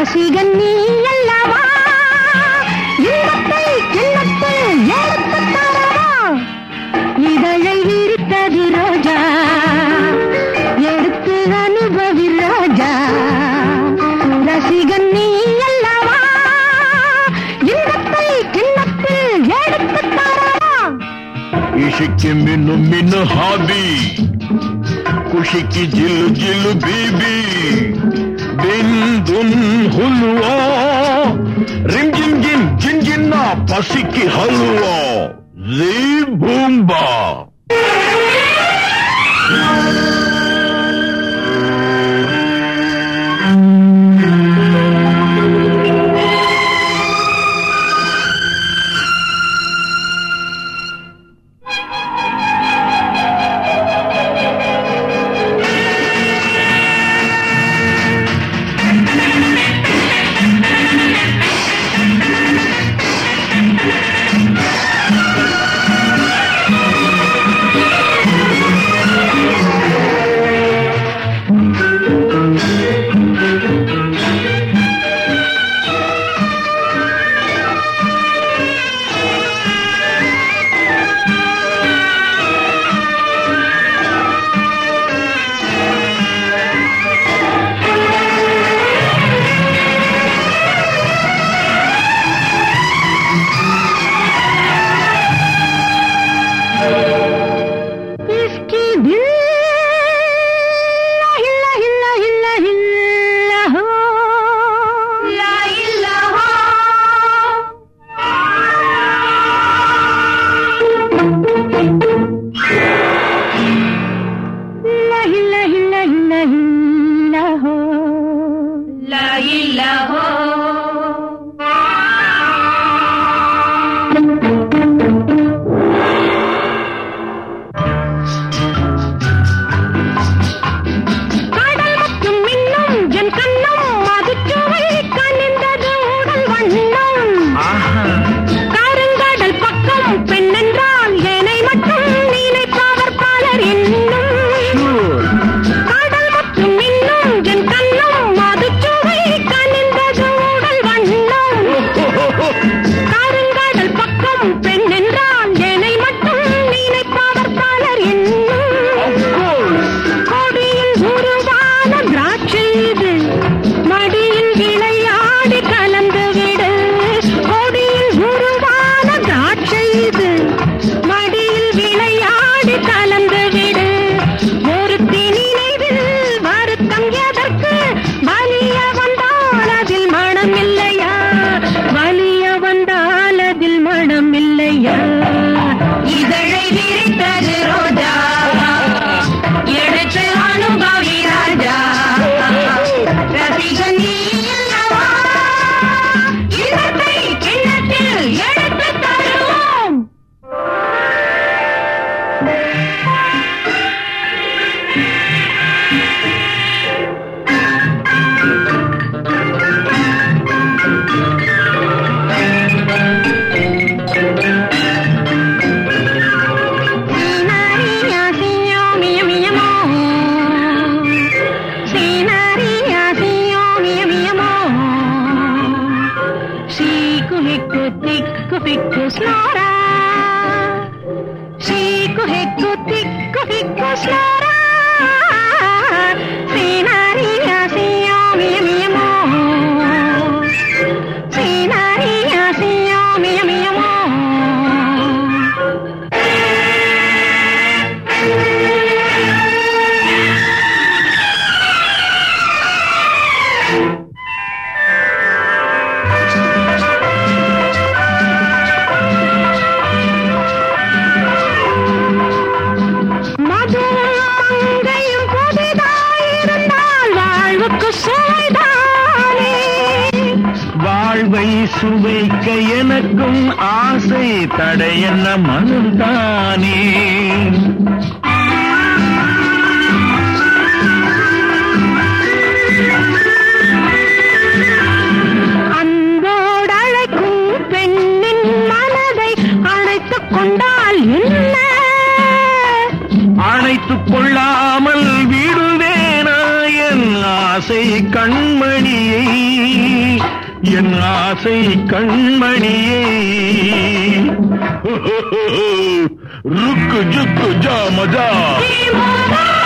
ரசிகன் நீ அல்லவா, இன்பத்தை கிண்ணத்தில் எடுத்து தரவா, இதழை விரித்தது ரோஜா, எடுத்து அனுபவி ராஜா. ரசிகன் நீ அல்லவா, இன்பத்தை கிண்ணத்தில் எடுத்து தரவா. இஷிக்கு மின்னு மின்னு ஹாபி, खुशी की जिल जिल बीबी, दिन दुन हुलवा, रिम जिम जिम जिन जिन्ना पसी की हलवा, जी बूम्बा. சுவைக்க எனக்கும் ஆசை தடையென்ன மனம்தானே. அன்போடு அழைக்கும் பெண்ணின் மனதை அழைத்துக் கொண்டால் என்ன? அழைத்துக் கொள்ளாமல் விடுவேனா என் ஆசை கண்மணியை? என் ஆசை கண்மணியே ருக்கு ஜுக்கு ஜா மஜா